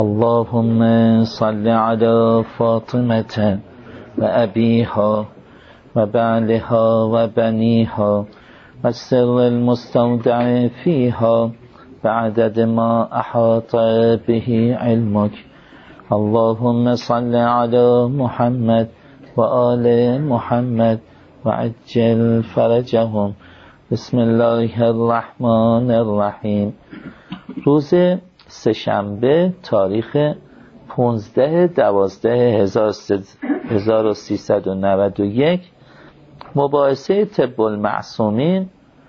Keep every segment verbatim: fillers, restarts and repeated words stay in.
اللهم صل على فاطمة وأبيها وبعلها وبنيها والسر المستودع فيها بعدد ما أحاط به علمك. اللهم صل على محمد وآل محمد وعجل فرجهم. بسم الله الرحمن الرحیم. روز سه‌شنبه تاریخ پانزده دوازده هزار و سیصد و نود و یک، مباحثه طب المعصومین،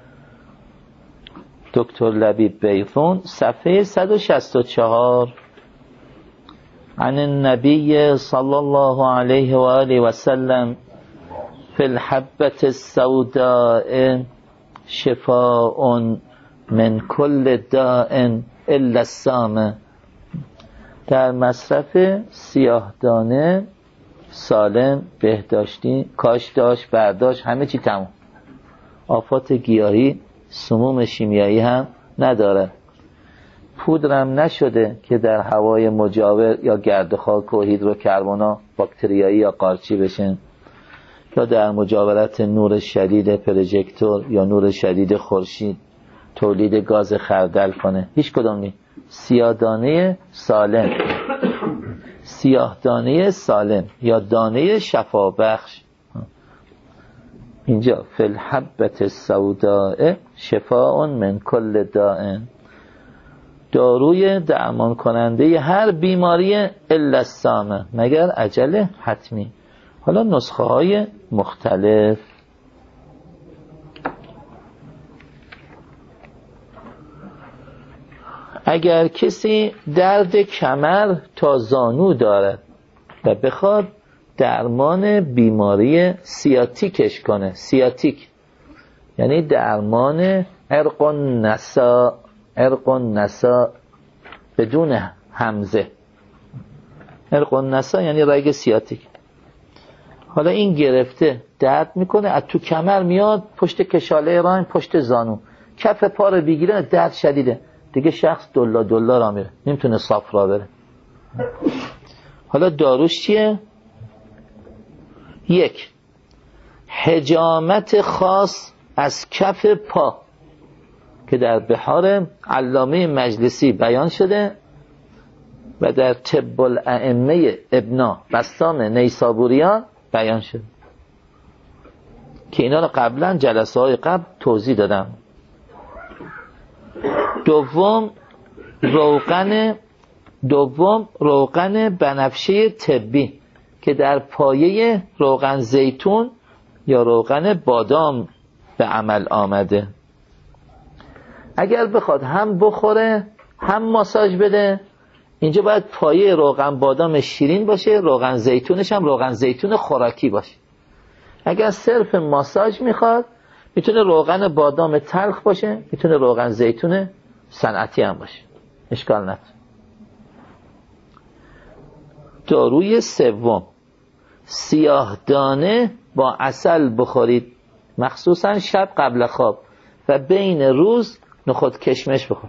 دکتر لبیب بیضون، صفحه صد و شصت و چهار. عن النبی صلی الله علیه و آله و سلم فی الحبة السوداء شفاء من کل داء الا السام. در مصرف سیاهدانه سالم، بهداشتی، کاشتاش، برداشت، همه چی تمام. آفات گیاهی، سموم شیمیایی هم نداره. پودرم نشده که در هوای مجاور یا گرد خاک و هیدروکربونا باکتریایی یا قارچی بشن، یا در مجاورت نور شدید پروژکتور یا نور شدید خورشید تولید گاز خردل کنه. هیچ کدوم نی. سیاهدانه سالم، سیاهدانه سالم یا دانه شفابخش. اینجا فی الحبة السوداء شفاء من کل داء، داروی درمان کننده هر بیماری الا السام، مگر اجل حتمی. حالا نسخه های مختلف. اگر کسی درد کمر تا زانو دارد و بخواد درمان بیماری سیاتیکش کنه، سیاتیک یعنی درمان عرق النسا، عرق النسا بدون همزه، عرق النسا یعنی رگ سیاتیک. حالا این گرفته درد میکنه، از تو کمر میاد پشت کشاله راین، پشت زانو، کف پا رو بگیره، درد شدیده، دیگه شخص دلا دلا را میره، نمیتونه صاف را بره. حالا داروش چیه؟ یک، حجامت خاص از کف پا که در بحار علامه مجلسی بیان شده و در طب الائمه ابنا بسام نیسابوریان بیان شده که اینا رو قبلا جلسه های قبل توضیح دادم. دوم روغن دوم روغن بنفشه طبی که در پایه روغن زیتون یا روغن بادام به عمل آمده. اگر بخواد هم بخوره هم ماساژ بده، اینجا باید پایه روغن بادام شیرین باشه، روغن زیتونش هم روغن زیتون خوراکی باشه. اگر صرف ماساژ میخواد میتونه روغن بادام تلخ باشه، میتونه روغن زیتون صنعتی هم باشه، اشکال نداره. داروی سوم، سیاه دانه با عسل بخورید، مخصوصا شب قبل خواب و بین روز نخود کشمش بخور.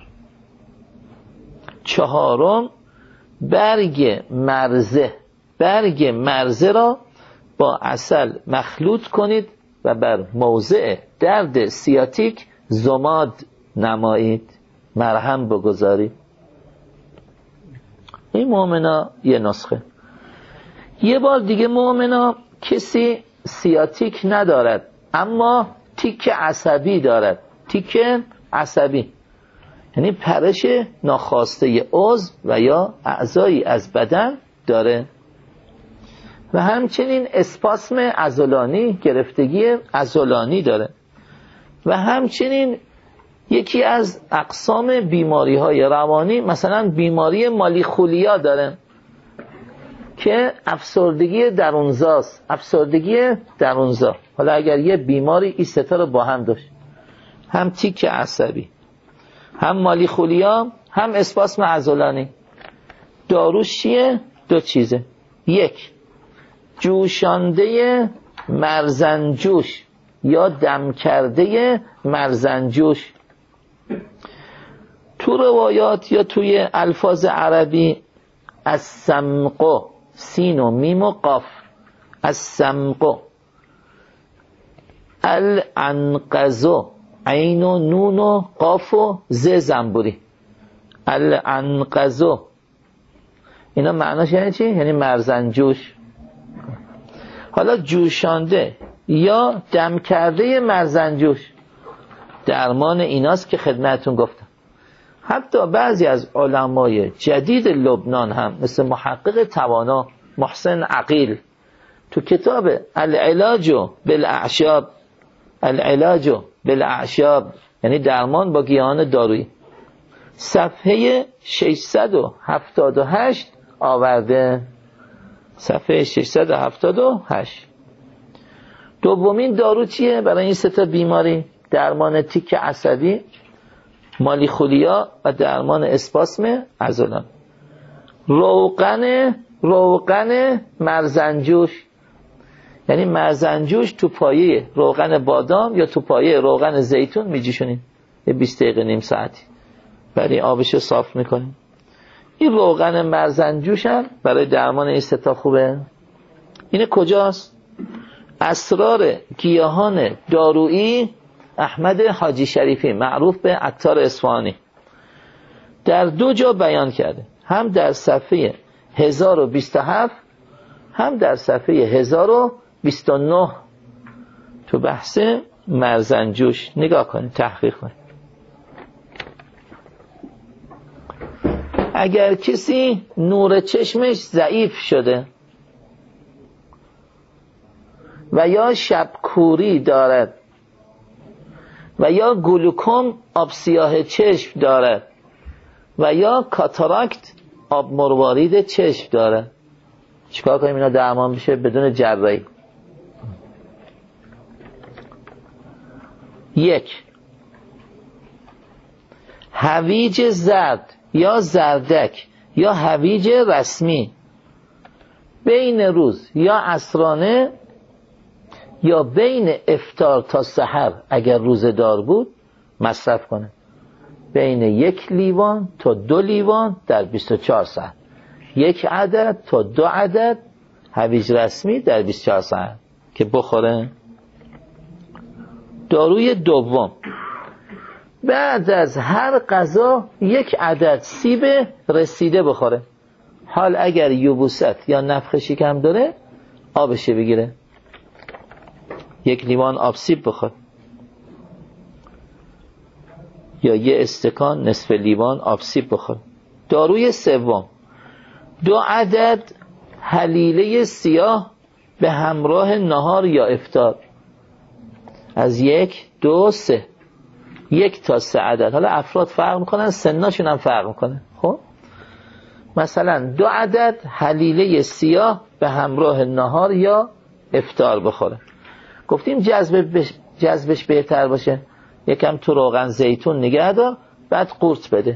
چهارم، برگ مرزه، برگ مرزه را با عسل مخلوط کنید و بر موضع درد سیاتیک ضماد نمایید، مرهم بگذارید. این مؤمنا یه نسخه. یه بار دیگه مؤمنا کسی سیاتیک ندارد اما تیک عصبی دارد، تیک عصبی یعنی پرش ناخواسته عضو و یا اعضایی از بدن داره و همچنین اسپاسم عضلانی، گرفتگی عضلانی داره و همچنین یکی از اقسام بیماری های روانی مثلا بیماری مالیخولیا داره که افسردگی درونزاست، افسردگی درونزا. حالا اگر یه بیماری این ستا رو با هم داشت، هم تیک عصبی، هم مالیخولیا، هم اسپاسم عضلانی، داروش چیه؟ دو چیزه. یک، جوشانده مرزنجوش یا دم کرده مرزنجوش. تو روایات یا توی الفاظ عربی السمق، سین و میم و قاف، السمق. العنقز، عین و نون و قاف و ز زنبوری، العنقز. اینا معناش یعنی چی؟ یعنی مرزنجوش. حالا جوشانده یا دم کرده مرزنجوش درمان ایناست که خدمتون گفتم. حتی بعضی از علمای جدید لبنان هم مثل محقق توانا محسن عقیل تو کتاب العلاج بالاعشاب، العلاج بالاعشاب یعنی درمان با گیاهان دارویی، صفحه ششصد و هفتاد و هشت آورده. صفحه ششصد و هفتاد و هشت. دومین دارو چیه برای این سه تا بیماری؟ درمان تیک عصبی، مالیخولیا و درمان اسپاسم عضلان. روغن روغن مرزنجوش، یعنی مرزنجوش تو پایه روغن بادام یا تو پایه روغن زیتون میجوشونیم یه بیست دقیقه نیم ساعتی، برای آبشو صاف میکنیم. این روغن مرزنجوش هم برای درمان این سه تا خوبه. این کجاست؟ اسرار گیاهان دارویی احمد حاجی شریفی معروف به عطار اصفهانی در دو جا بیان کرده، هم در صفحه هزار و بیست و هفت هم در صفحه هزار و بیست و نه تو بحث مرزنجوش. نگاه کنید، تحقیق کنید. اگر کسی نور چشمش ضعیف شده و یا شبکوری دارد و یا گلوکوم آب سیاه چشم دارد و یا کاتاراکت آب مروارید چشم دارد، چیکار کنیم اینا درمان بشه بدون جراحی؟ یک، هویج زرد یا زردک یا هویج رسمی بین روز یا عصرانه یا بین افطار تا سحر اگر روزه‌دار بود مصرف کنه، بین یک لیوان تا دو لیوان در بیست و چهار ساعت، یک عدد تا دو عدد هویج رسمی در بیست و چهار ساعت که بخوره. داروی دوم، بعد از هر غذا یک عدد سیب رسیده بخوره، حال اگر یبوست یا نفخ شکم داره آبش بگیره، یک لیوان آب سیب بخور یا یه استکان نصف لیوان آب سیب بخور. داروی سوم، دو عدد حلیله سیاه به همراه نهار یا افطار، از یک دو سه، یک تا سه عدد. حالا افراد فرق میکنن، سناشون هم فرق میکنه. خب مثلا دو عدد حلیله سیاه به همراه نهار یا افطار بخوره. گفتیم جذبش جذبش بهتر باشه، یکم تو روغن زیتون نگه دار بعد قورت بده.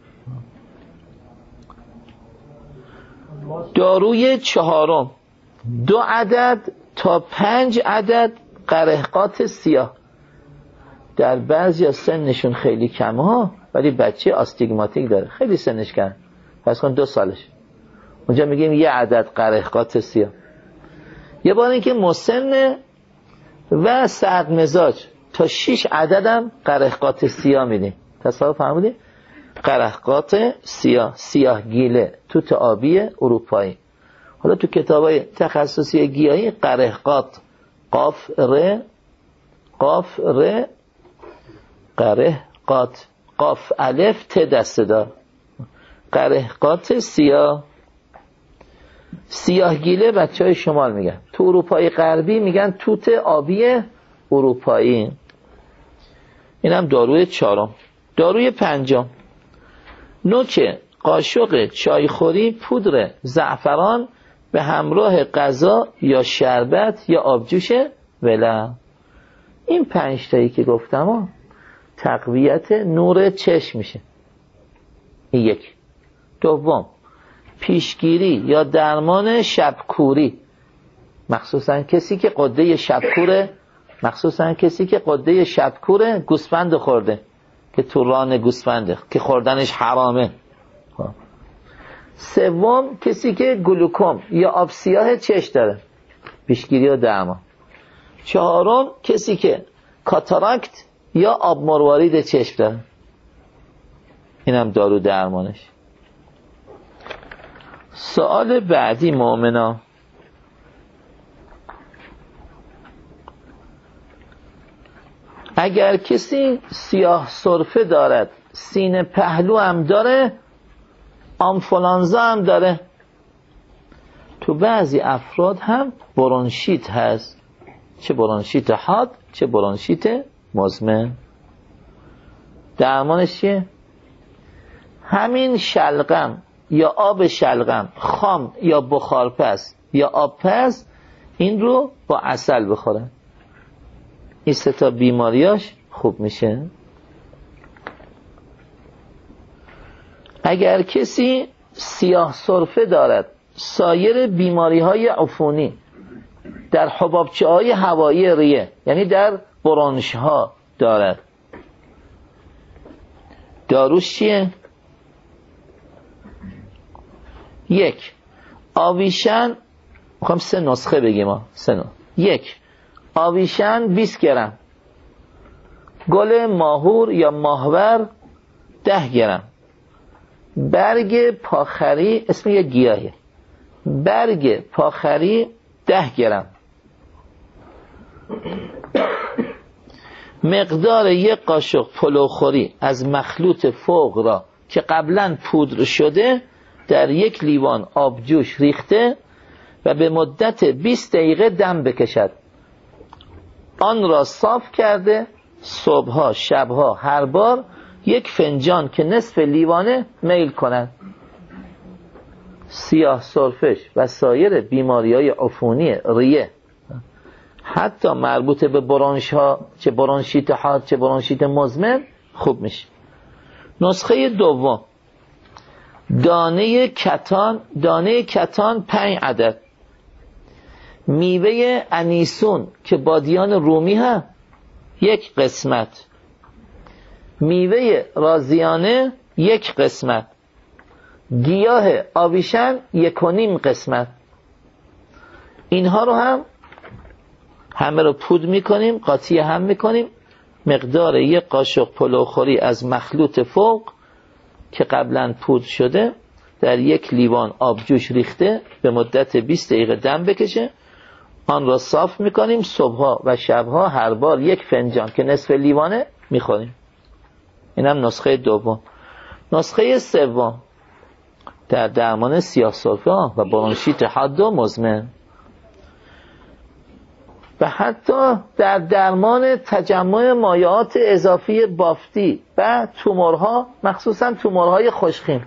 داروی چهارم، دو عدد تا پنج عدد قرهقات سیاه، در بعضی از سنشون خیلی کم ها ولی بچه آستیگماتیک داره، خیلی سنش کم، پس کن دو سالش، اونجا میگیم یه عدد قرهقات سیاه. یه بار اینکه مسن و سعد مزاج تا شش عددم قرهقات سیاه میدیم. تصور فرمودیم؟ قرهقات سیاه، سیاه گیله، توت آبی اروپایی. حالا تو کتابای تخصصی گیاهی قرهقات، قاف ر، قاف ر، قرهقات، قاف الف ت دسته دار، قرهقات سیاه. سیاه گیله بچه های شمال میگن، تو اروپای غربی میگن توت آبی اروپایی. این هم داروی چهارم. داروی پنجم، نوک قاشق چایخوری پودر زعفران به همراه غذا یا شربت یا آبجوش ولع. این پنج تایی که گفتم ها تقویت نور چشم میشه. این یک. دوم، پیشگیری یا درمان شبکوری، مخصوصا کسی که قده شبکوره، مخصوصا کسی که قده شبکوره گوسفند خورده که تو ران گوسفنده که خوردنش حرامه. سوم کسی که گلوکوم یا آب سیاه چشم داره، پیشگیری و درمان. چهارم کسی که کاتاراکت یا آب مروارید چشم داره، اینم دارو درمانش. سوال بعدی مؤمنا، اگر کسی سیاه سرفه دارد، سینه پهلو هم داره، آنفولانزا هم داره، تو بعضی افراد هم برونشیت هست، چه برونشیت حاد چه برونشیت مزمن. درمانش چیه؟ همین شلغم یا آب شلغم خام یا بخارپز یا آبپز، این رو با عسل بخوره، این سه تا بیماریاش خوب میشه. اگر کسی سیاه سرفه دارد، سایر بیماری های عفونی در حبابچه های هوایی ریه، یعنی در برونش ها دارد، داروش چیه؟ یک، آویشن، میخوام سه نسخه بگیم ها، سه نسخه. یک، آویشن بیست گرم، گل ماهور یا ماهور ده گرم، برگ پاخری، اسم یه گیاهه، برگ پاخری ده گرم، مقدار یک قاشق پلوخوری از مخلوط فوق را که قبلا پودر شده در یک لیوان آبجوش ریخته و به مدت بیست دقیقه دم بکشد. آن را صاف کرده صبحها شبها هر بار یک فنجان که نصف لیوانه میل کند. سیاه سرفش و سایر بیماری‌های عفونی ریه، حتی مربوط به برونش ها، چه برونشیت حاد چه برونشیت مزمن، خوب میشه. نسخه دوم، دانه کتان، دانه کتان پنج عدد، میوه انیسون که بادیان رومی ها یک قسمت، میوه رازیانه یک قسمت، گیاه آویشن یک و نیم قسمت. اینها رو هم همه رو پود میکنیم، قاطی هم میکنیم، مقدار یک قاشق پلوخوری از مخلوط فوق که قبلا پود شده در یک لیوان آبجوش ریخته به مدت بیست دقیقه دم بکشه. آن را صاف میکنیم، صبحها و شبها هر بار یک فنجان که نصف لیوانه میخوریم. اینم نسخه دوم. نسخه سوم در درمان سیاه سرفه و برونشیت حاد و مزمن و حتی در درمان تجمع مایعات اضافی بافتی و تومورها، مخصوصا تومورهای خوشخیم.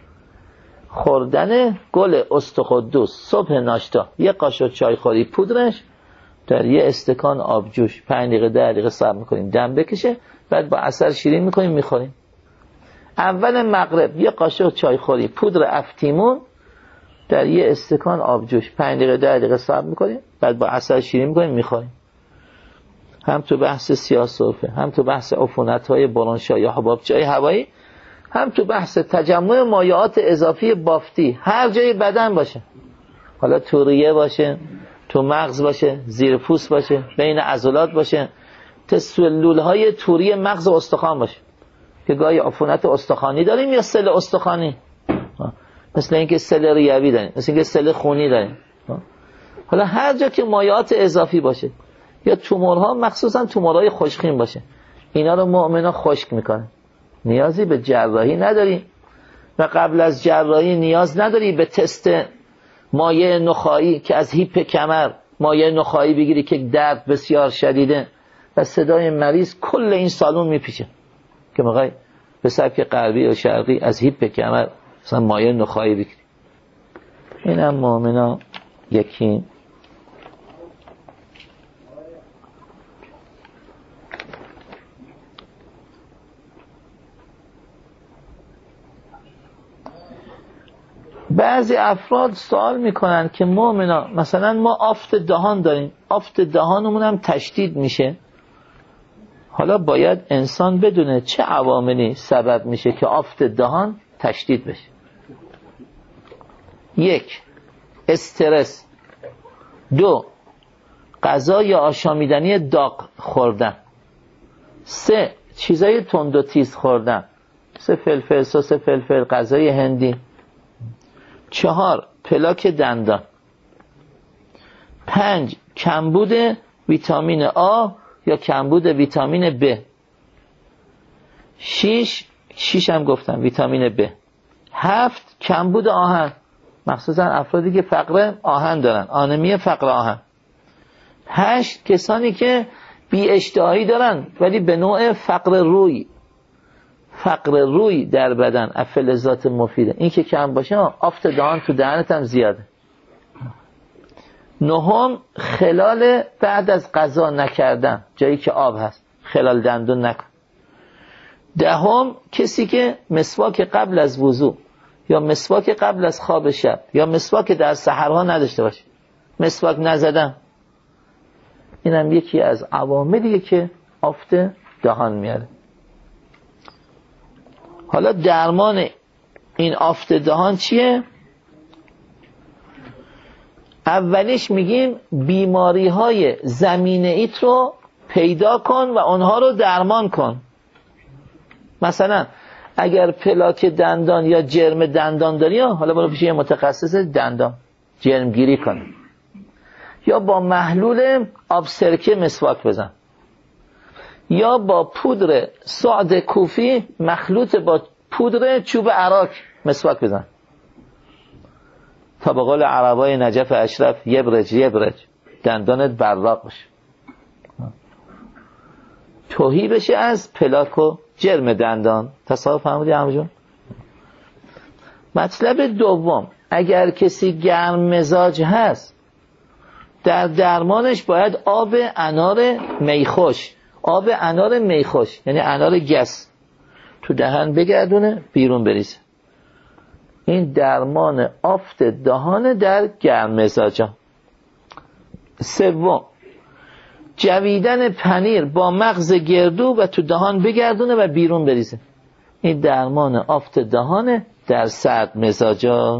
خوردن گل استقدوس صبح ناشتا، یک قاشق چای خوری پودرش در یک استکان آبجوش پنج دقیقه ده دقیقه صبر میکنیم دم بکشه، بعد با عسل شیرین میکنیم میخوریم. اول مغرب یک قاشق چای خوری پودر افتیمون در یک استکان آبجوش پنج دقیقه ده دقیقه صبر میکنیم، بعد با عسل شیرین میکنیم میخوریم. هم تو بحث سیاه سرفه، هم تو بحث عفونت‌های برونشا یا حبابچه‌های هوایی، هم تو بحث تجمع مایعات اضافی بافتی هر جای بدن باشه، حالا تو ریه باشه، تو مغز باشه، زیر پوست باشه، بین عضلات باشه، تا سلول‌های توری مغز و استخوان باشه که گاهی عفونت استخوانی داریم یا سل استخوانی، مثل اینکه سل ریوی داریم، مثل اینکه سل خونی داریم. حالا هر جا که مایعات اضافی باشه یا تومورها، مخصوصا تومورهای خوشخیم باشه، اینا رو مؤمنا خشک میکنه. نیازی به جراحی نداری و قبل از جراحی نیاز نداری به تست مایع نخاعی که از هیپ کمر مایع نخاعی بگیری که درد بسیار شدیده و صدای مریض کل این سالون میپیچه که میخوای به سبک غربی و شرقی از هیپ کمر مثلا مایع نخاعی بگیری. اینم مؤمنا یکی. بعضی افراد سوال میکنن که مؤمنا مثلا ما آفت دهان داریم، آفت دهانمون هم تشدید میشه، حالا باید انسان بدونه چه عواملی سبب میشه که آفت دهان تشدید بشه. یک، استرس. دو، غذا یا آشامیدنی داغ خوردن. سه، چیزای تند و تیز خوردن، سه فلفل، سس فلفل، غذای هندی. چهار، پلاک دندان. پنج، کمبود ویتامین آ یا کمبود ویتامین ب. شش، شش هم گفتم ویتامین ب. هفت، کمبود آهن، مخصوصا افرادی که فقر آهن دارن، آنمی فقر آهن. هشت، کسانی که بی اشتهایی دارن ولی به نوع فقر روی، فقر روی در بدن، فلزات مفیده. این که کم باشه آفت دهان تو دهنت هم زیاده. نهم، خلال بعد از غذا نکردن، جایی که آب هست خلال دندون نکن. دهم، کسی که مسواک قبل از وضو یا مسواک قبل از خواب شب یا مسواک در سحرها نداشته باشه، مسواک نزدن. اینم یکی از عواملیه که آفت دهان میاره. حالا درمان این آفت دهان چیه؟ اولیش میگیم بیماری های زمینه ایت رو پیدا کن و اونها رو درمان کن. مثلا اگر پلاک دندان یا جرم دندان داری، حالا برو پیش یه متخصص دندان جرمگیری کن، یا با محلول آب سرکه مسواک بزن، یا با پودر سعد کوفی مخلوط با پودر چوب عراق مسواک بزن تا به قول عربای نجف اشرف یبرج یبرج، دندانت براق بشه، توهی بشه از پلاک و جرم دندان. تصور فهمیدی همجون؟ مطلب دوم، اگر کسی گرم مزاج هست، در درمانش باید آب انار میخوش، آب انار میخوش یعنی انار گس، تو دهن بگردونه بیرون بریزه. این درمان آفت دهان در گرم مزاجا. سوم، جویدن پنیر با مغز گردو و تو دهان بگردونه و بیرون بریزه. این درمان آفت دهان در سرد مزاجا.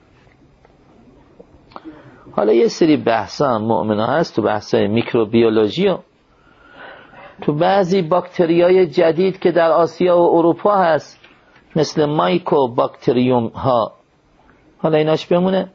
حالا یه سری بحثا مؤمنا هست تو بحثای میکروبیولوژی و تو بعضی باکتریای جدید که در آسیا و اروپا هست، مثل مایکو باکتریوم ها. حالا ایناش بمونه.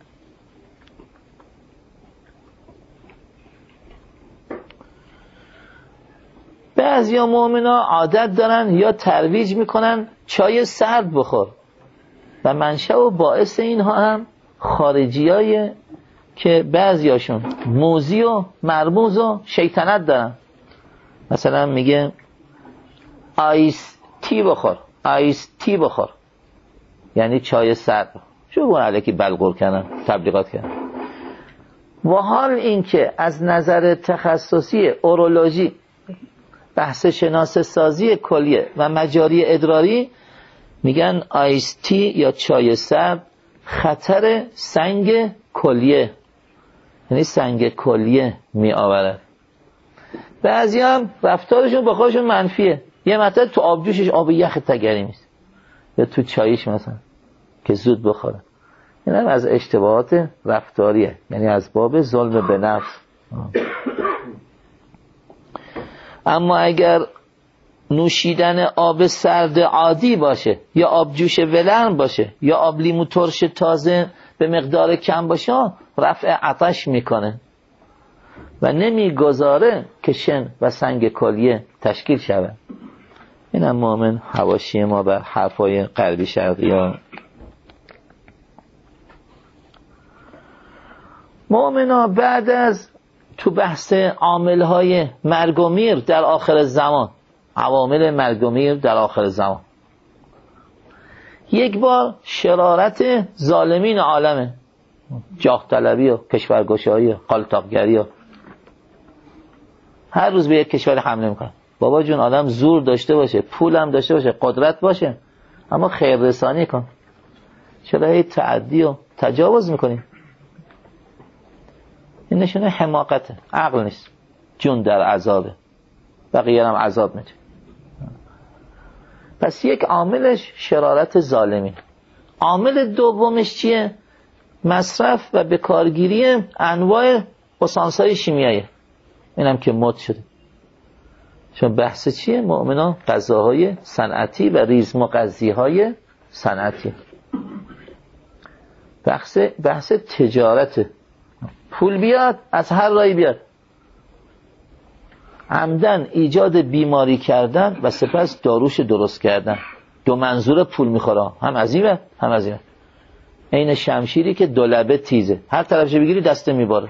بعضی ها مؤمنا عادت دارن یا ترویج میکنن چای سرد بخور و منشأ و باعث اینها هم خارجی های که بعضی هاشون موذی و مرموز و شیطنت دارن. مثلا میگه آیس تی بخور، آیس تی بخور یعنی چای سرد. شو بون علیکی بلغور کردن، تبلیغات کردن. و حال این که از نظر تخصصی اورولوژی، بحث شناس سازی کلیه و مجاری ادراری، میگن آیس تی یا چای سرد خطر سنگ کلیه یعنی سنگ کلیه می آورد. بعضی هم رفتارشون با خودشون منفیه. یه مطلب تو آبجوشش آب یخ تگری میست یا تو چایش مثلا که زود بخوره. این هم از اشتباهات رفتاریه، یعنی از باب ظلم به نفس. اما اگر نوشیدن آب سرد عادی باشه یا آب جوش ولرم باشه یا آب لیمو ترش تازه به مقدار کم باشه، رفع عطش میکنه و نمیگذاره که شن و سنگ کلیه تشکیل شود. این هم مؤمن حواشی ما بر حرفای غربی شرقی ها. مؤمن ها بعد از تو بحث عاملهای مرگ و میر در آخر زمان، عوامل مرگ و میر در آخر زمان، یک بار شرارت ظالمین عالمه، جاه طلبی و کشورگشایی و قالتاقگری و هر روز به یک کشور حمله میکنن. بابا جون آدم زور داشته باشه، پول هم داشته باشه، قدرت باشه، اما خیر رسانی کن. چرا هی تعدی و تجاوز میکنی؟ این نشونه حماقته، عقل نیست. جون در عذابه، بقیه هم عذاب میده. پس یک عاملش شرارت ظالمین. عامل دومش چیه؟ مصرف و به کارگیری انواع اسانس‌های شیمیایی، اینم که مد شده. چون بحث چیه؟ مؤمنان غذاهای صنعتی و ریزمغذی‌های صنعتی. بحث بحث تجارت. پول بیاد از هر راهی بیاد، عمدن ایجاد بیماری کردن و سپس داروش درست کردن. دو منظور پول میخوره، هم از این هم از این. این شمشیری که دو لبه تیزه، هر طرفش بگیری دسته میباره.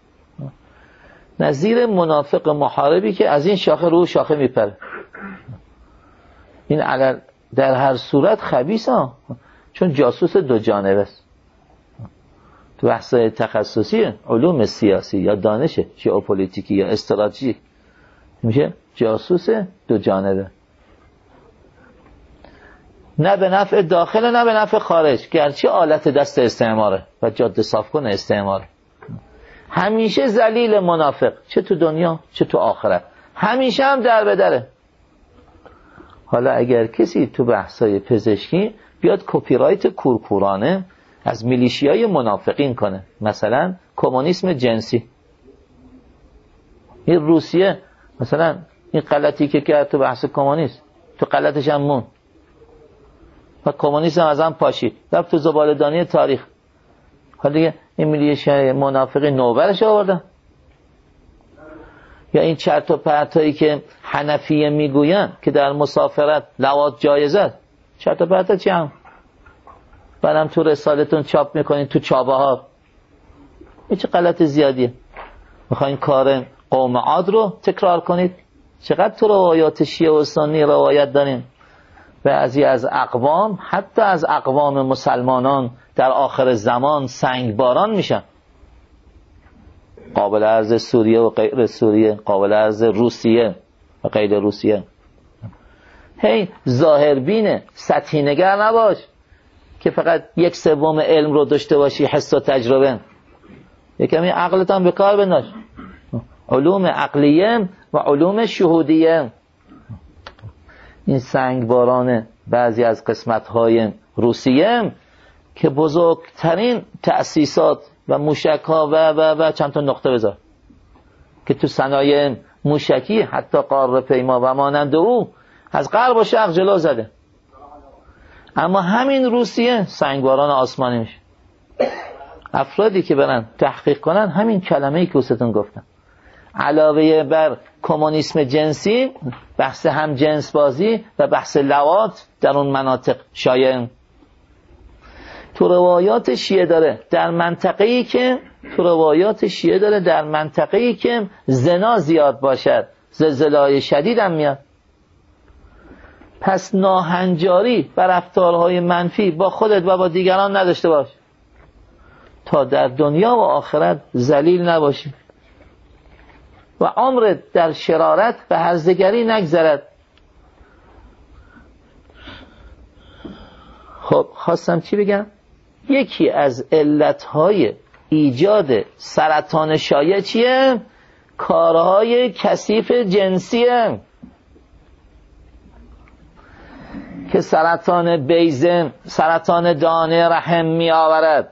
نظیر منافق محاربی که از این شاخه رو شاخه میپره. این علل در هر صورت خبیث ها، چون جاسوس دو جانبه است. تو بحث تخصصی علوم سیاسی یا دانش ژئوپلیتیکی یا استراتژی میشه جاسوس دو جانبه، نه به نفع داخل نه به نفع خارج، گرچه آلت دست استعماره و جاده صاف کنه استعماره. همیشه ذلیل منافق، چه تو دنیا چه تو آخرت، همیشه هم در به دره. حالا اگر کسی تو بحثای پزشکی بیاد کپی رایت کورکورانه از میلیشیای منافقین کنه، مثلا کمونیسم جنسی، این روسیه مثلا این غلطی که کرد تو بحث کمونیسم، تو غلطش هم مون و کمونیسم از هم پاشید رفت تو زباله‌دانی تاریخ. حالا دیگه این میلیشیای منافقین نوبرش آوردن. یا این چرت و پرتایی که حنفیه میگوین که در مسافرت لواط جایزه، چرت و پرتا چی هم بعدم تو رسالتون چاپ میکنین تو چابه ها. این چه غلط زیادیه؟ میخواین کار قوم عاد رو تکرار کنید؟ چقدر تو روایات شیعه و سنی روایت داریم. بعضی از اقوام، حتی از اقوام مسلمانان در آخر زمان سنگباران میشن. قابل عرض سوریه و غیر سوریه، قابل عرض روسیه و غیر روسیه. هی ظاهربینه، سطحی نگر نباش که فقط یک سوم علم رو داشته باشی، حس و تجربه. یکمی عقلت هم به کار بنداز. علوم عقلیه و علوم شهودیه. این سنگباران بعضی از قسمت‌های روسیه که بزرگترین تأسیسات و موشک‌ها و و و چند تا نقطه بذار که تو صنایع موشکی حتی قاره پیما و مانند او از غرب و شرق جلو زده. اما همین روسیه سنگباران آسمانی میشه. افرادی که برن تحقیق کنن همین کلمه‌ای که وستون گفتم، علاوه بر کمونیسم جنسی، بحث هم جنس بازی و بحث لواط در اون مناطق شایع. تو روایات شیعه داره در منطقه‌ای که تو روایات شیعه داره در منطقه‌ای که زنا زیاد باشد زلزله‌های شدید هم میاد. پس ناهنجاری و رفتارهای منفی با خودت و با دیگران نداشته باش تا در دنیا و آخرت ذلیل نباشی و عمرت در شرارت و هرزگری نگذرد. خب خواستم چی بگم؟ یکی از علتهای ایجاد سرطان شایع چیه؟ کارهای کثیف جنسیه که سرطان بیضه، سرطان دانه رحم می آورد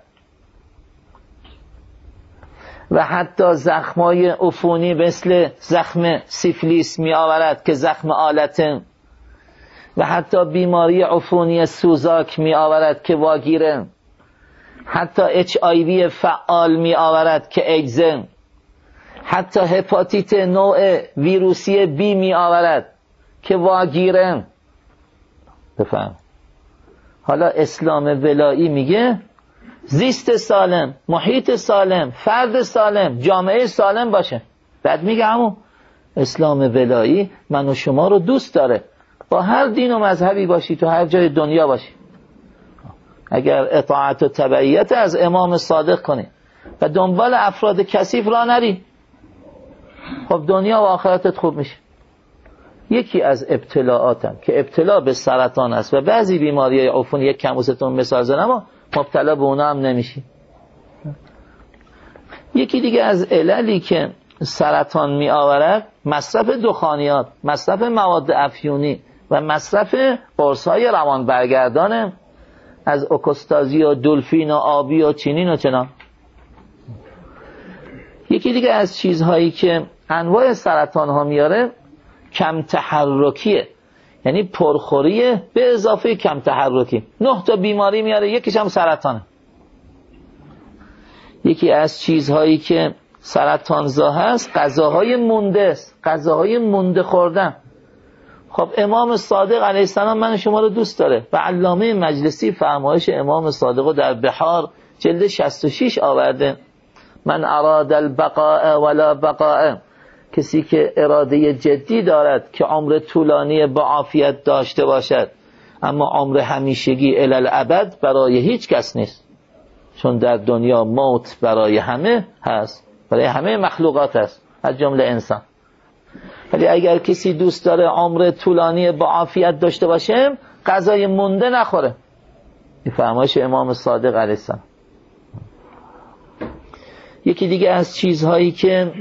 و حتی زخمای عفونی مثل زخم سیفلیس می آورد که زخم آلته و حتی بیماری عفونی سوزاک می آورد که واگیره، حتی اچ آی وی فعال می آورد که ایدزه، حتی هپاتیت نوع ویروسی بی می آورد که واگیره. بفهم. حالا اسلام ولایی میگه زیست سالم، محیط سالم، فرد سالم، جامعه سالم باشه. بعد میگه همون اسلام ولایی من و شما رو دوست داره، با هر دین و مذهبی باشی، تو هر جای دنیا باشی، اگر اطاعت و تبعیت از امام صادق کنی و دنبال افراد کثیف را نری، خب دنیا و آخرتت خوب میشه. یکی از ابتلاعاتم که ابتلا به سرطان است و بعضی بیماری‌های عفونی، یک کموستون مثال زنم و مبتلا به اونا هم نمیشی. یکی دیگه از عللی که سرطان می آورد مصرف دخانیات، مصرف مواد افیونی و مصرف قرص‌های روان برگردانه از اوکوستازی و دلفین و آبی و چینین و چنان. یکی دیگه از چیزهایی که انواع سرطان ها میاره کم تحرکیه، یعنی پرخوریه به اضافه کم تحرکی. نه تا بیماری میاره، یکیش هم سرطانه. یکی از چیزهایی که سرطانزا هست غذاهای مونده است، غذاهای مونده خوردن. خب امام صادق علیه السلام من شما رو دوست داره و علامه مجلسی فرمایش امام صادق رو در بحار جلد شصت و شش آورده: من اراد البقاء ولا بقاء، کسی که اراده جدی دارد که عمر طولانی با عافیت داشته باشد اما عمر همیشگی الی الابد برای هیچ کس نیست، چون در دنیا موت برای همه هست، برای همه مخلوقات هست از جمله انسان. ولی اگر کسی دوست داره عمر طولانی با عافیت داشته باشه غذای مونده نخوره. این فرمایش امام صادق علیه السلام. یکی دیگه از چیزهایی که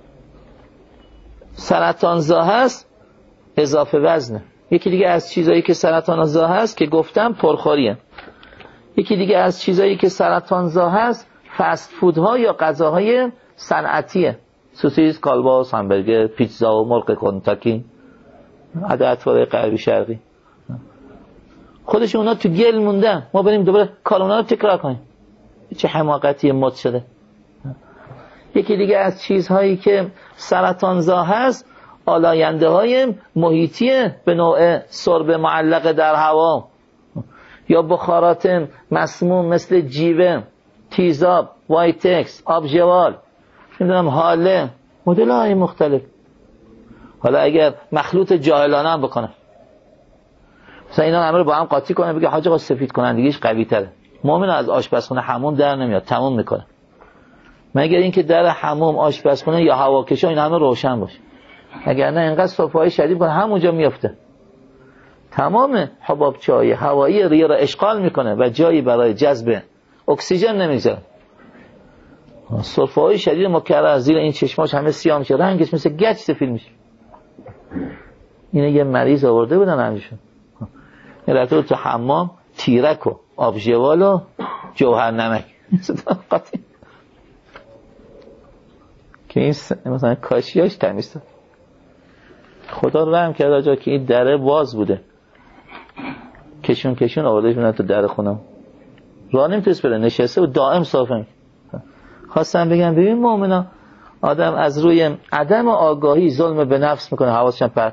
سرطانزا هست اضافه وزنه. یکی دیگه از چیزهایی که سرطانزا هست که گفتم پرخوریه. یکی دیگه از چیزهایی که سرطانزا هست فست فودها یا غذاهای صنعتیه، سوسیس، کالباس، همبرگر، پیتزا و مرغ کنتاکی، عدت‌های غربی شرقی. خودش اونا تو گل موندن، ما بریم دوباره کار اونا رو تکرار کنیم. چه حماقتی مد شده. یکی دیگه از چیزهایی که سرطانزا هست آلاینده های محیطیه به نوع سرب معلق در هوا یا بخارات مسموم مثل جیوه، تیزاب، وایتکس، آبژوال، میدونم حاله، مدل های مختلف. حالا اگر مخلوط جاهلانه هم بکنه، مثلا اینا همه رو با هم قاطی کنه بگه حاج آقا سفید کنندگیش قوی تره، مؤمن از آشپزخونه حموم در نمیاد، تموم میکنه. مگر اینکه در حموم، آشپزخونه یا هواکشا این همه روشن باشه، اگر نه اینقدر صفای شدید کنه همونجا میافته. تمام حبابچه‌های هوایی ریه را اشغال میکنه و جایی برای جذب اکسیژن نمیذاره. صفای شدید مکرر زیر این چشماش همه سیاه میشه، رنگش مثل گچ سفید میشه. اینه یه مریض آورده بودن همشون، این رفته تو حمام تیرک و آبژوال و جوهر نمک که این مثلا کاشیاش تمیز داد. خدا رحم کرد آجا که این دره باز بوده، کشون کشون آوردهشون تو در خونم، راه نمیتونست بره، نشسته و دائم صافه. خواستم بگم ببین مؤمنا، آدم از روی عدم آگاهی ظلم به نفس میکنه، حواسش پرت.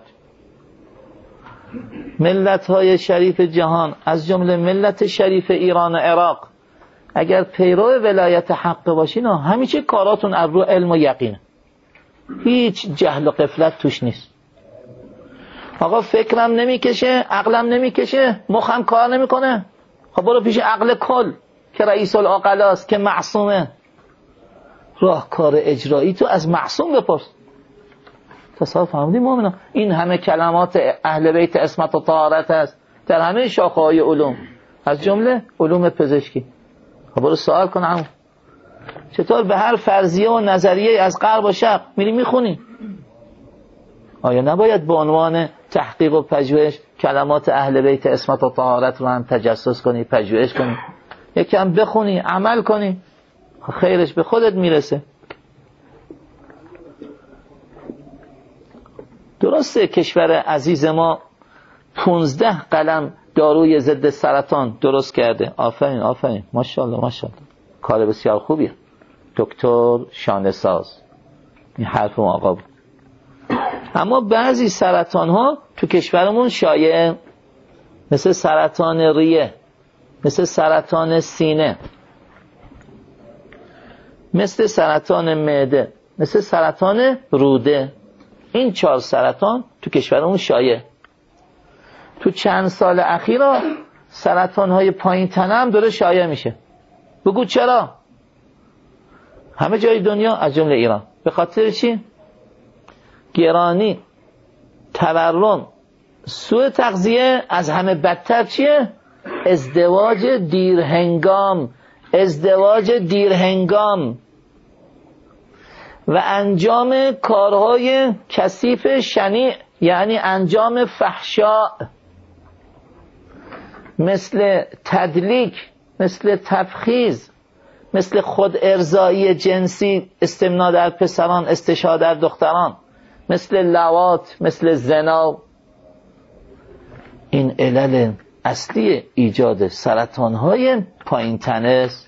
ملت‌های شریف جهان از جمله ملت شریف ایران و عراق اگر پیرو ولایت حق باشین همیشه کاراتون از رو علم و یقینه، هیچ جهل و غفلت توش نیست. آقا فکرم نمیکشه، عقلم نمیکشه، مخم کار نمیکنه، خب برو پیش عقل کل که رئیس العقلاست، که معصومه. راهکار اجرایی تو از معصوم بپرس. تصاف فهمیدی مؤمنا؟ این همه کلمات اهل بیت عصمت و طهارت است در همه شاخه‌های علوم، از جمله علوم پزشکی. خب برو سوال کن عمو، چطور به هر فرضیه و نظریه از غرب و شرق میری میخونی؟ آیا نباید به عنوان تحقیق و پژوهش کلمات اهل بیت عصمت و طهارت رو هم تجسس کنی، پژوهش کنی، یکم بخونی، عمل کنی، خیرش به خودت میرسه. درسته کشور عزیز ما پونزده قلم داروی ضد سرطان درست کرده، آفرین آفرین، ماشاءالله ماشاءالله، کار بسیار خوبیه، دکتر شانه ساز، این حرف اون آقا بود. اما بعضی سرطان ها تو کشورمون شایع، مثل سرطان ریه، مثل سرطان سینه، مثل سرطان معده، مثل سرطان روده. این چهار سرطان تو کشورمون شایع. تو چند سال اخیرا سرطان های پایین تنه هم داره شایع میشه. بگو چرا؟ همه جای دنیا از جمله ایران. به خاطر چی؟ گرانی، تورم، سوء تغذیه، از همه بدتر چیه؟ ازدواج دیرهنگام، ازدواج دیرهنگام و انجام کارهای کثیف شنیع، یعنی انجام فحشاء. مثل تدلیک، مثل تفخیز، مثل خود ارضایی جنسی، استمناء در پسران، استشهاد در دختران، مثل لواط، مثل زنا. این علل اصلی ایجاد سرطان‌های پایین تنه است.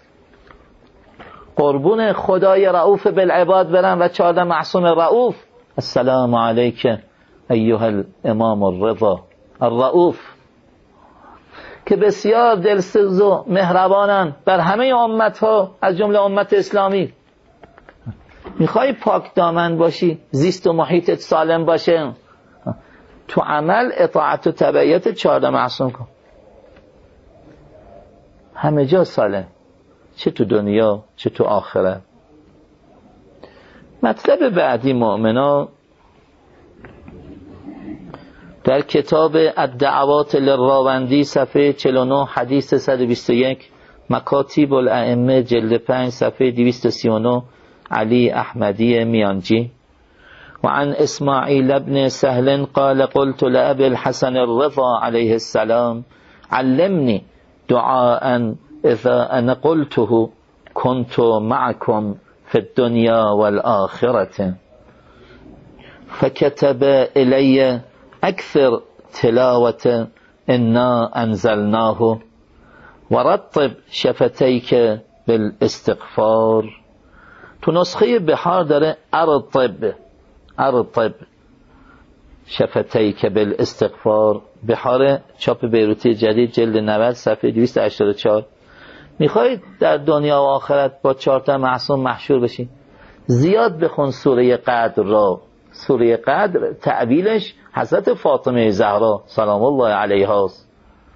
قربون خدای رؤوف بالعباد برن و چهارده معصوم رؤوف. السلام علیک ایها الامام الرضا الرؤوف، که بسیار دلسوز و مهربانن بر همه امت‌ها از جمله امت اسلامی. میخوای پاک دامن باشی، زیست و محیطت سالم باشه، تو عمل اطاعت و تبعیت چهارده معصوم کن، همه جا سالم، چه تو دنیا چه تو آخرت. مطلب بعدی مؤمنا در کتاب الدعوات للراوندی صفحه چهل و نه حدیث صد و بیست و یک، مکاتیب الائمه جلد پنج صفحه دویست و سی و نه، علی احمدی میانجی. و عن اسماعیل ابن سهل قال قلت لأبي الحسن الرضا علیه السلام علمني دعاء اذا انا قلته كنت معكم في الدنيا والآخرة فكتب إلي اکثر تلاوة انا انزلناه ورطب شفتیک بالاستغفار. تو نسخه بحار داره ارطب ارطب شفتیک بالاستغفار. بحار چاپ بیروتی جدید جلد نود صفحه دویست و هشتاد و چهار. میخواید در دنیا و آخرت با چهار تا معصوم محشور بشی، زیاد بخون سوره قدر را. سوره قدر تعبیلش حضرت فاطمه زهرا سلام الله علیها است.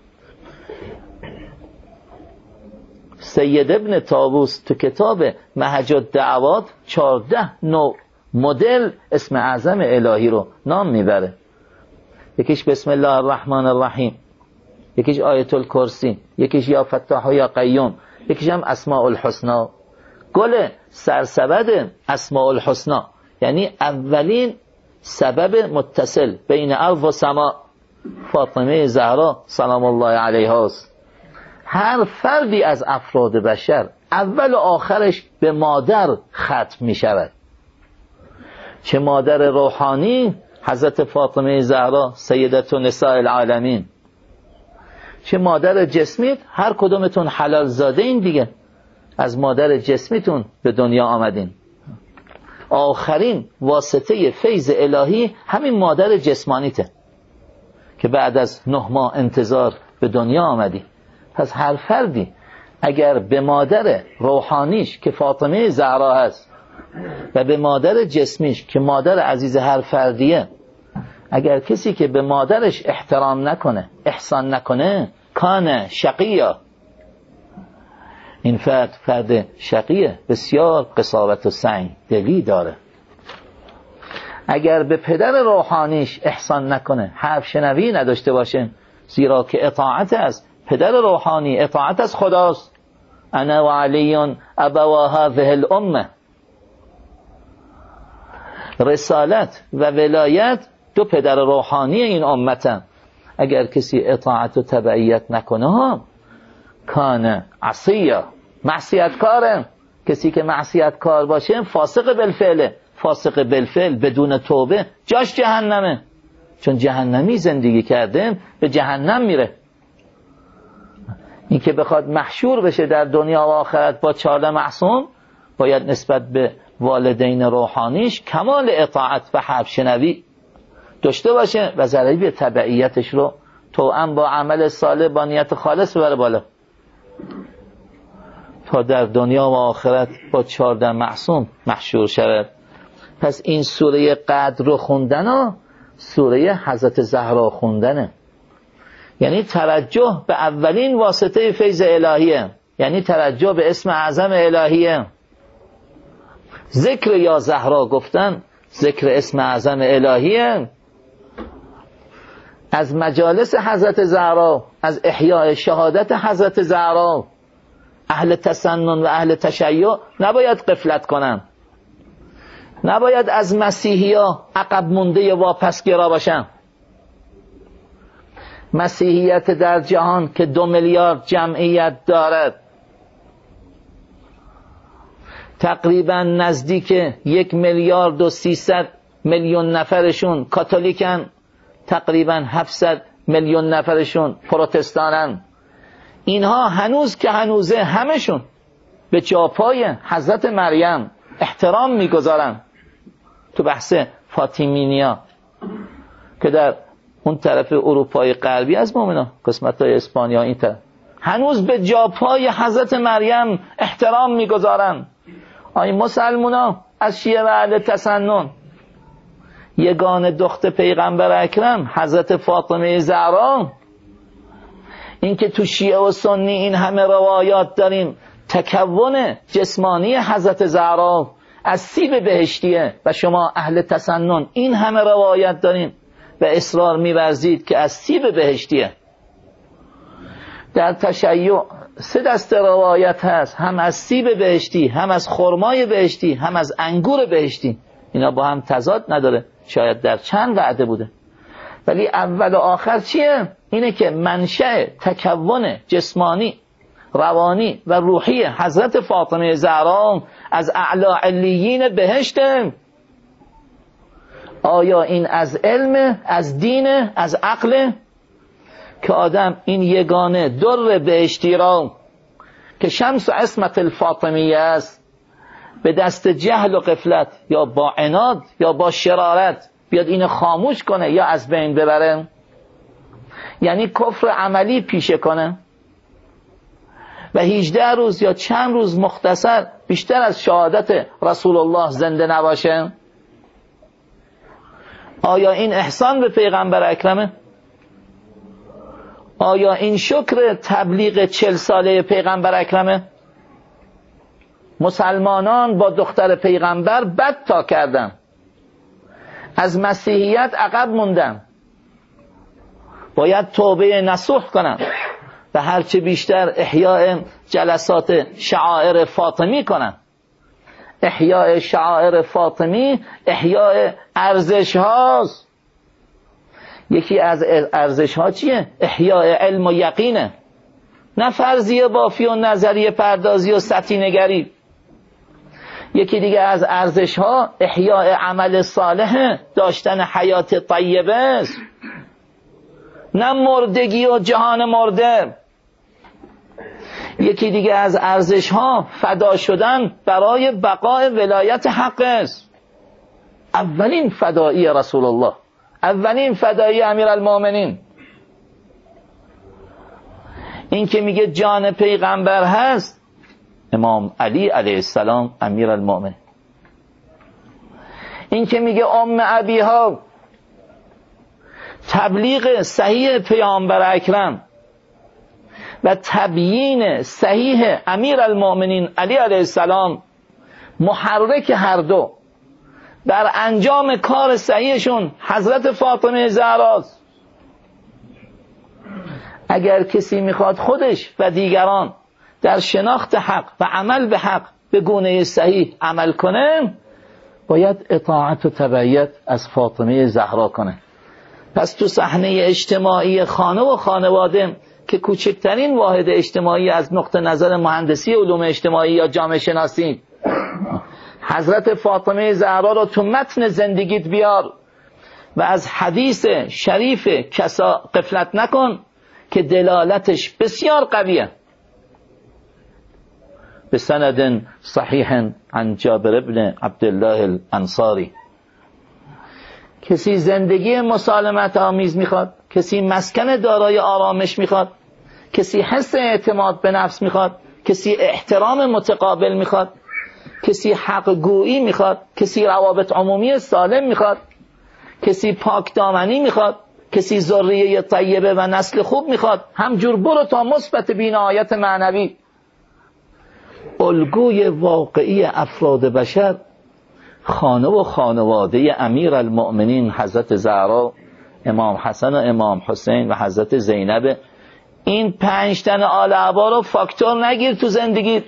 سید ابن طاووس تو کتاب محج الدعوات چهارده نوع مدل اسم اعظم الهی رو نام میبره. یکیش بسم الله الرحمن الرحیم، یکیش آیت الکرسی، یکیش یا فتاح و یا قیوم، یکیش هم اسماء الحسنا. گل سرسبد اسماء الحسنا یعنی اولین سبب متصل بین ارض و سما فاطمه زهرا سلام الله علیها است. هر فردی از افراد بشر اول و آخرش به مادر ختم می شود. چه مادر روحانی حضرت فاطمه زهرا سیدت نساء العالمین، چه مادر جسمیت، هر کدومتون حلال زاده این دیگه، از مادر جسمیتون به دنیا آمدین. آخرین واسطه فیض الهی همین مادر جسمانیته که بعد از نه ماه انتظار به دنیا آمدی. پس هر فردی اگر به مادر روحانیش که فاطمه زهرا هست و به مادر جسمیش که مادر عزیز هر فردیه، اگر کسی که به مادرش احترام نکنه، احسان نکنه، کان شقیه، این فرد فرد شقیه، بسیار قساوت و سنگ دلی داره. اگر به پدر روحانیش احسان نکنه، حرف شنوی نداشته باشه، زیرا که اطاعت از پدر روحانی اطاعت از خداست. انا و علی ابوا هذه الامه، رسالت و ولایت دو پدر روحانی این امتن. اگر کسی اطاعت و تبعیت نکنه ها کان عصیه، معصیت کاره. کسی که معصیت کار باشه فاسق بالفعل. فاسق بالفعل بدون توبه جاش جهنمه، چون جهنمی زندگی کرده به جهنم میره. این که بخواد محشور بشه در دنیا و آخرت با چهارده معصوم، باید نسبت به والدین روحانیش کمال اطاعت و حرف شنوی داشته باشه و ضریب تبعیتش رو توأم با عمل صالح با نیت خالص ببره بالا، تا در دنیا و آخرت با چهارده معصوم محشور شود. پس این سوره قدر رو خوندن ها سوره حضرت زهرا خوندنه، یعنی توجه به اولین واسطه فیض الهیه، یعنی توجه به اسم اعظم الهیه. ذکر یا زهرا گفتن ذکر اسم اعظم الهیه. از مجالس حضرت زهرا، از احیاء شهادت حضرت زهرا، اهل تسنن و اهل تشیع نباید غفلت کنن، نباید از مسیحی ها عقب مونده واپسگرا باشن. مسیحیت در جهان که دو میلیارد جمعیت دارد، تقریبا نزدیک یک میلیارد و سیصد میلیون نفرشون کاتولیکن، تقریبا هفتصد میلیون نفرشون پروتستانن. اینها هنوز که هنوزه همشون به جاپای حضرت مریم احترام میگذارن. تو بحث فاطیمینیا که در اون طرف اروپای غربی از مومنا، قسمت‌های اسپانیا این طرف، هنوز به جاپای حضرت مریم احترام میگذارن. آی مسلمونا از شیعه و اهل تسنن، یگانه دختر پیغمبر اکرم حضرت فاطمه زهرا، این که تو شیعه و سنی این همه روایات داریم تکون جسمانی حضرت زهرا از سیب بهشتیه و شما اهل تسنن این همه روایت داریم و اصرار می‌ورزید که از سیب بهشتیه. در تشیع سه دسته روایت هست، هم از سیب بهشتی، هم از خرمای بهشتی، هم از انگور بهشتی. اینا با هم تضاد نداره، شاید در چند وعده بوده، ولی اول و آخر چیه؟ اینه که منشأ تکون جسمانی، روانی و روحی حضرت فاطمه زهرا از اعلی علیین بهشته. آیا این از علم، از دین، از عقل که آدم این یگانه در بهشتی را که شمس و عصمت الفاطمیه است به دست جهل و غفلت یا با عناد یا با شرارت بیاد اینو خاموش کنه یا از بین ببره؟ یعنی کفر عملی پیشه کنه و هجده روز یا چند روز مختصر بیشتر از شهادت رسول الله زنده نباشه؟ آیا این احسان به پیغمبر اکرمه؟ آیا این شکر تبلیغ چل ساله پیغمبر اکرمه؟ مسلمانان با دختر پیغمبر بد تا کردن، از مسیحیت عقب موندن، باید توبه نصوح کنن و هرچه بیشتر احیاء جلسات شعائر فاطمی کنن. احیاء شعائر فاطمی احیاء ارزش هاست. یکی از ارزش ها چیه؟ احیاء علم و یقینه، نه فرضیه بافی و نظریه پردازی و سطحی نگری. یکی دیگه از ارزش ها احیاء عمل صالح، داشتن حیات طیبه است، نه مردگی و جهان مرده. یکی دیگه از ارزش ها فدا شدن برای بقای ولایت حق است. اولین فدایی رسول الله، اولین فدایی امیرالمومنین. این که میگه جان پیغمبر هست، امام علی علیه السلام امیرالمومنین. این که میگه ام ابیها، تبلیغ صحیح پیامبر اکرم و تبیین صحیح امیرالمومنین علی علیه السلام محرک هر دو در انجام کار صحیحشون حضرت فاطمه زهراست. اگر کسی میخواد خودش و دیگران در شناخت حق و عمل به حق به گونه صحیح عمل کنه، باید اطاعت و تبعیت از فاطمه زهرا کنه. پس تو صحنه اجتماعی خانه و خانواده که کوچکترین واحد اجتماعی از نقطه نظر مهندسی علوم اجتماعی یا جامعه شناسی، حضرت فاطمه زهرا رو تو متن زندگیت بیار و از حدیث شریف کسا غفلت نکن که دلالتش بسیار قویه. به سند صحیح عن جابر ابن عبدالله الانصاری، کسی زندگی مسالمت آمیز میخواد، کسی مسکن دارای آرامش میخواد، کسی حس اعتماد به نفس میخواد، کسی احترام متقابل میخواد، کسی حق گویی میخواد، کسی روابط عمومی سالم میخواد، کسی پاک دامنی میخواد، کسی ذریه طیبه و نسل خوب میخواد، همجور برو تا مثبت بینایت معنوی. الگوی واقعی افراد بشر خانه و خانواده امیرالمؤمنین حضرت زهرا، امام حسن و امام حسین و حضرت زینب. این پنج تن آل عبا رو فاکتور نگیر تو زندگی.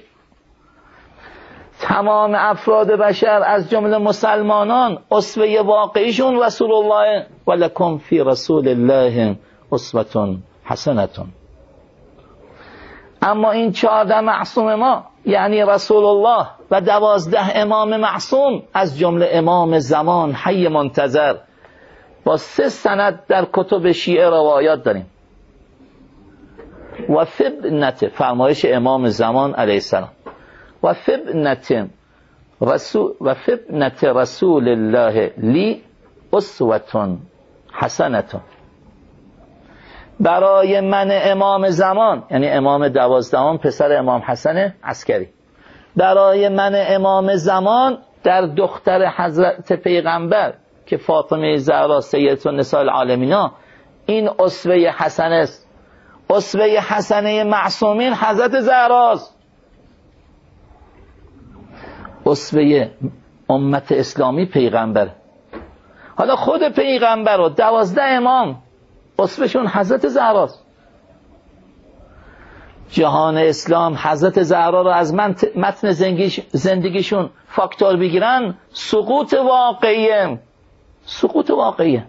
تمام افراد بشر از جمله مسلمانان اسوه واقعیشون رسول الله، ولکم فی رسول الله اسوة حسنة. اما این چهارده معصوم ما یعنی رسول الله و دوازده امام معصوم از جمله امام زمان حی منتظر با سه سند در کتب شیعه روایات داریم. و فبنت فرمایش امام زمان علیه السلام و فبنت رسول و فبنت رسول الله لی اسوة حسنة. برای من امام زمان یعنی امام دوازدهم پسر امام حسن عسکری، برای من امام زمان در دختر حضرت پیغمبر که فاطمه زهرا سیدة النساء العالمین این اسوه حسنه است. اسوه حسنه معصومین حضرت زهراست. اسوه امت اسلامی پیغمبر. حالا خود پیغمبر و دوازده امام اسوهشون حضرت زهراست. جهان اسلام حضرت زهرا رو از متن زندگیشون فاکتور بگیرن، سقوط واقعیه. سقوط واقعیه.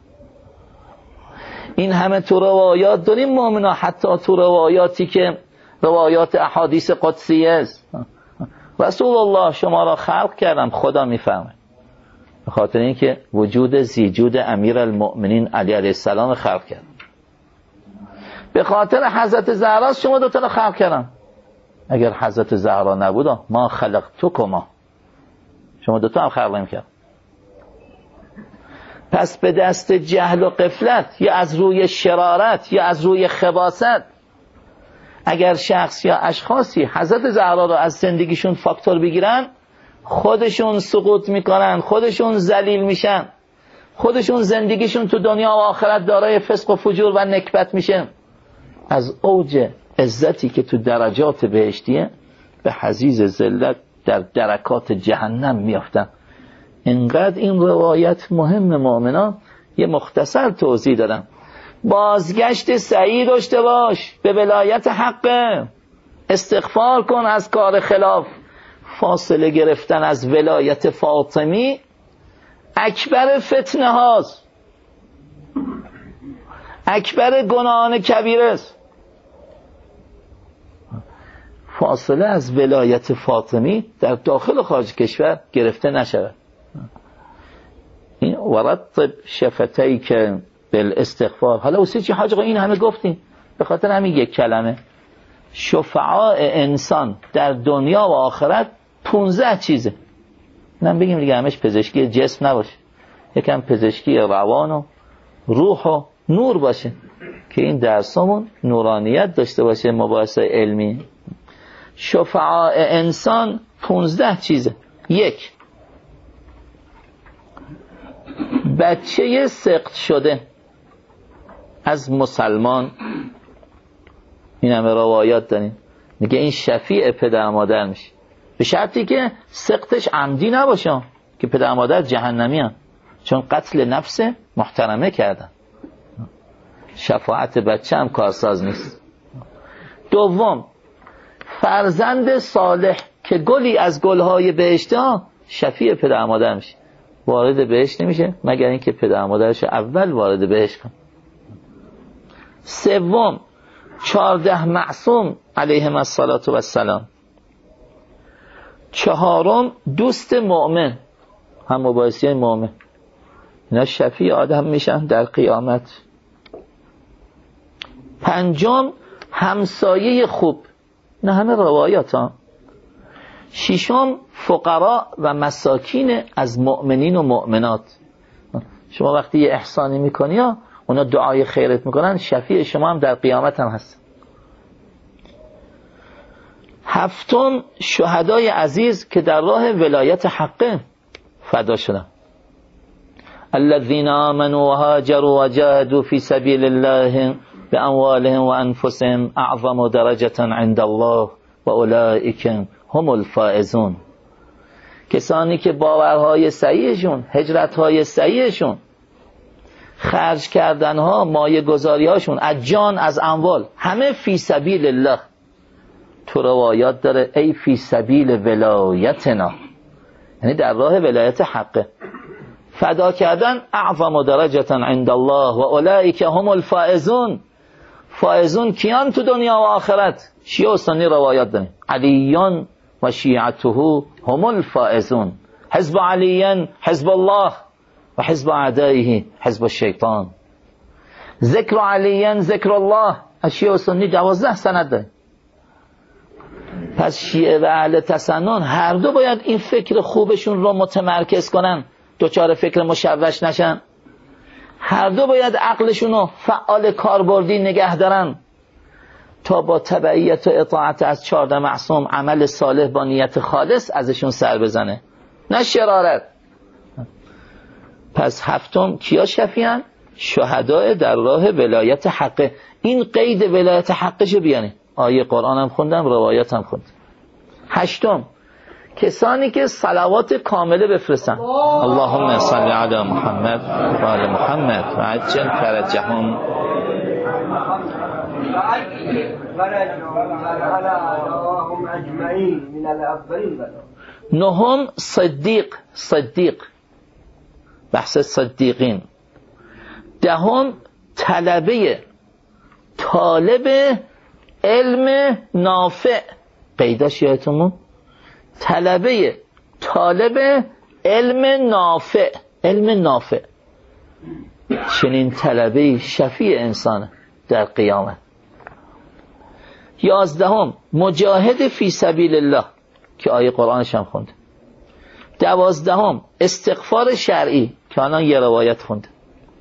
این همه تو روایات داریم مؤمنا، حتی تو روایاتی که روایات احادیث قدسیه است. رسول الله شما را خلق کردم خدا میفهمه، به خاطر اینکه وجود زیجود امیر المؤمنین علی علیه السلام خلق کرد. به خاطر حضرت زهرا شما دوتا را خلق کردم. اگر حضرت زهرا نبود ما خلقتکما، شما دوتا هم خلق نمی‌کردم. پس به دست جهل و غفلت یا از روی شرارت یا از روی خباثت اگر شخص یا اشخاصی حضرت زهرا را از زندگیشون فاکتور بگیرن، خودشون سقوط میکنن، خودشون ذلیل میشن، خودشون زندگیشون تو دنیا و آخرت دارای فسق و فجور و نکبت میشه. از اوج عزتی که تو درجات بهشتیه به حضیض ذلت در درکات جهنم میافتن. اینقدر این روایت مهم مؤمنان. یه مختصر توضیح دادم. بازگشت سعی داشته باش به ولایت حق، استغفار کن از کار خلاف. فاصله گرفتن از ولایت فاطمی اکبر فتنه هاست، اکبر گناهان کبیره است. فاصله از ولایت فاطمی در داخل و خارج کشور گرفته نشود. این ورطب شفتایی که بالاستغفار. حالا اصلا چی حاج آقا این همه گفتیم؟ به خاطر همین یک کلمه. شفعاء انسان در دنیا و آخرت پونزده چیزه. اینم بگیم دیگه، همش پزشکی جسم نباشه، یکم پزشکی روان و روح و نور باشه که این درسمون نورانیت داشته باشه، مباحث علمی. شفعاء انسان پونزده چیزه. یک، بچه سقط شده از مسلمان. این همه روایات داریم میگه این شفیع پدر مادر میشه، به شرطی که سقطش عمدی نباشه که پدر مادر جهنمی هم، چون قتل نفس محترمه کردن. شفاعت بچه هم کارساز نیست. دوم، فرزند صالح که گلی از گلهای بهشت ها شفیع پدر مادر میشه. وارد بهشت نمیشه مگر اینکه پدر مادرش اول وارد بهشت کنه. سوم، چهارده معصوم علیهم الصلاة و السلام. چهارم، دوست مؤمن، هم مباحثی مؤمن، اینا شفیع آدم میشن در قیامت. پنجم، همسایه خوب، نه همه روایات ها. ششم، فقرا و مساکین از مؤمنین و مؤمنات. شما وقتی یه احسانی میکنی ها، اونا دعای خیرت میکنن، شفیع شما هم در قیامت هم هست. هفتم، شهدای عزیز که در راه ولایت حق فدا شدن. الذين آمنوا وهاجروا وجاهدوا في سبيل الله بأموالهم وأنفسهم أعظم درجة عند الله وأولئك هم الفائزون. کسانی که باورهای صحیحشون، هجرتهای صحیحشون، خرج کردنها، مایه گذاریهاشون از جان، از اموال، همه فی سبیل الله. تو روایات داره ای فی سبیل ولایتنا، یعنی در راه ولایت حقه. فدا کردن اعظم درجه عند الله و اولئک هم الفائزون. فائزون کیان تو دنیا و آخرت؟ شیعه و سنی روایت داریم، علیان و شیعته هم الفائزون، حزب علیان حزب الله و حزب اعدائه حزب الشیطان. ذکر علیان ذکر الله. شیعه و سنی دوازده سند داریم. پس شیعه و اهل تسنن هر دو باید این فکر خوبشون رو متمرکز کنن، دوچار فکر مشوش نشن. هر دو باید عقلشون رو فعال کاربردی نگه دارن تا با تبعیت و اطاعت از چهارده معصوم عمل صالح با نیت خالص ازشون سر بزنه، نه شرارت. پس هفتم کیا شفیعن؟ شهداء در راه ولایت حقه. این قید ولایت حقشو بیانه، آیه قرآن هم خوندم، روایت هم خوندم. هشتم کسانی که صلوات کامله بفرستن، اللهم صل علی محمد و آل محمد و عجل فرجهم. نهم صدیق، صدیق بحث صدیقین. دهم طلبه، طالب علم نافع. قیدش یادتون؟ طلبه طالب علم نافع. علم نافع چنین طلبه شفیع انسان در قیامت. یازدهم مجاهد فی سبیل الله که آیه قرآنش هم خونده. دوازدهم استغفار شرعی که الان یه روایت خونده.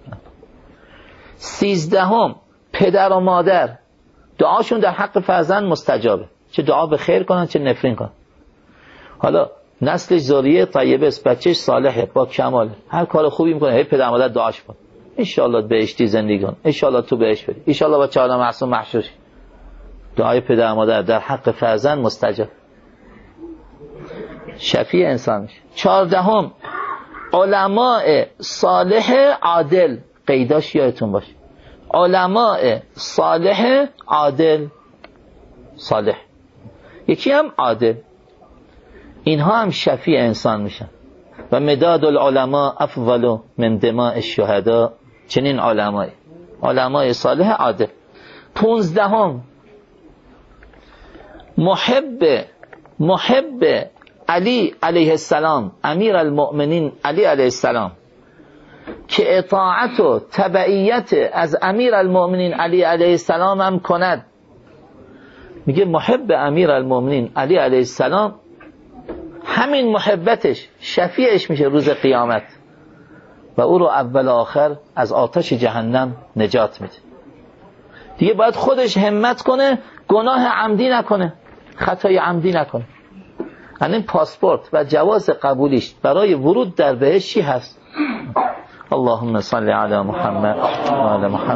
سیزدهم پدر و مادر، دعاشون در حق فرزند مستجابه، چه دعا به خیر کنن چه نفرین کنن. حالا نسلش ذریه طیبه است، بچهش صالحه با کمال، هر کار خوبی میکنه، هی پدر مادر دعاش کن ان شاء الله بهشتی زندگی کن، ان شاء الله تو بهش بری، ان شاء الله با چهارده معصوم محشور شی. دعای پدر مادر در حق فرزند مستجاب، شفیع انسان میشه. چهاردهم علماء صالح عادل. قیداش یادتون باشه، علماء صالح عادل، صالح یکی هم عادل، اینها هم شفیع انسان میشن. و مداد العلماء افضل من دماء الشهداء. چنین علمای علمای صالح عادل. پونزدهم محب محب علی علیه السلام، امیر المؤمنین علی علیه السلام، که اطاعت و تبعیت از امیر المؤمنین علی علیه السلام هم کند. میگه محب امیر المؤمنین علی علیه السلام، همین محبتش شفیعش میشه روز قیامت و او رو اول آخر از آتش جهنم نجات میده. دیگه باید خودش همت کنه، گناه عمدی نکنه، خطای عمدی نکنه. یعنی پاسپورت و جواز قبولیش برای ورود در بهشت چی هست؟ اللهم صل علی محمد و آل محمد.